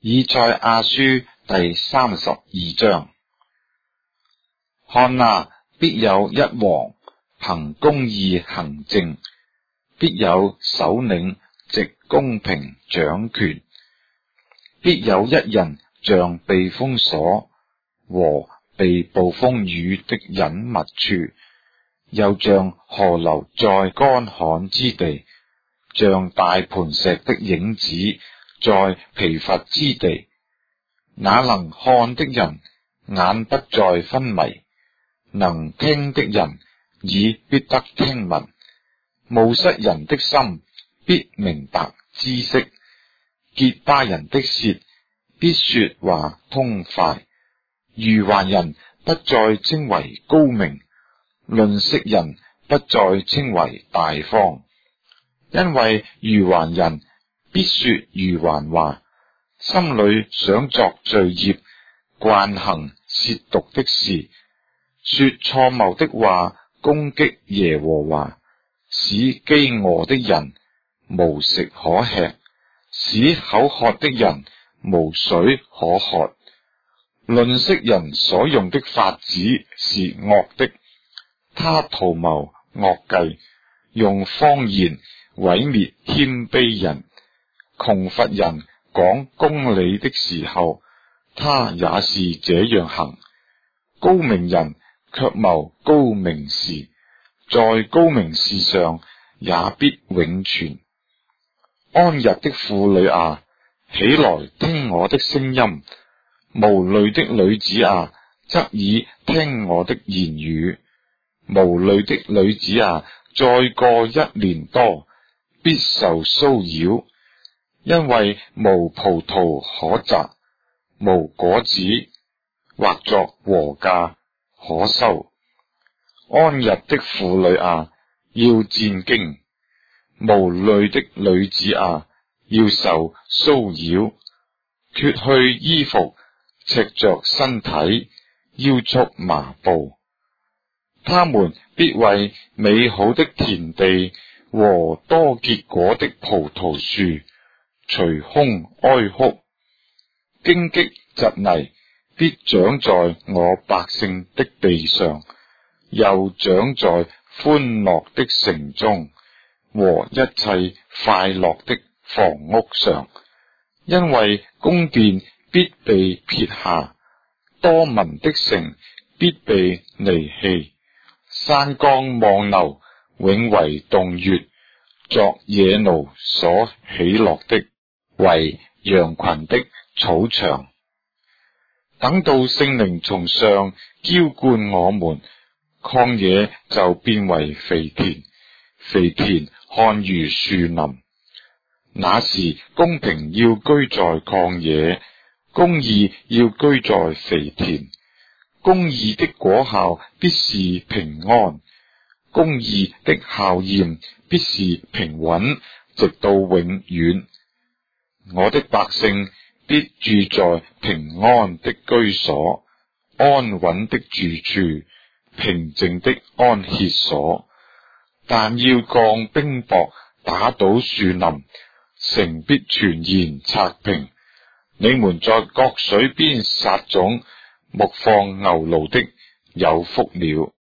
以賽亞書第32章。看哪，必有一王，憑公義行政，必有首領藉公平掌權，必有一人像避風所和避暴風雨的隱密處，又像河流在乾旱之地，像大磐石的影子在疲乏之地。那能看的人眼不再昏迷，能聽的人耳必得聽聞。冒失人的心必明白知識，結巴人的舌必說話通快。愚頑人不再稱為高明，吝嗇人不再稱為大方。因為愚頑人必說愚頑話，心裏想作罪孽，慣行褻瀆的事，說錯謬的話，攻擊耶和華，使飢餓的人無食可吃，使口渴的人無水可喝。吝嗇人所用的法子是惡的，他圖謀惡計，用謊言毀滅謙卑人。窮乏人講公理的時候，他也是這樣行。高明人卻謀高明事，在高明事上也必永存。安逸的婦女啊，起來聽我的聲音；無慮的女子啊，側耳聽我的言語。無慮的女子啊，再過1年多，必受騷擾，因為無葡萄可摘，無果子或作禾稼可收。安逸的婦女啊，要戰驚；無慮的女子啊，要受騷擾。脫去衣服，赤着身體，腰束麻布。他們必為美好的田地和多結果的葡萄樹捶胸哀哭。荊棘蒺藜必長在我百姓的地上，又長在歡樂的城中和一切快樂的房屋上。因為宮殿必被撇下，多民的城必被離棄。山岡望樓永為洞穴，作野驢所喜樂的，為羊群的草場。等到聖靈從上澆灌我們，曠野就變為肥田，肥田看如樹林。那時公平要居在曠野，公義要居在肥田。公義的果效必是平安，公義的效驗必是平穩，直到永遠。我的百姓必住在平安的居所，安穩的住處，平靜的安歇所。但要降冰雹，打倒樹林，城必全然拆平。你們在各水邊撒種，牧放牛驢的有福了。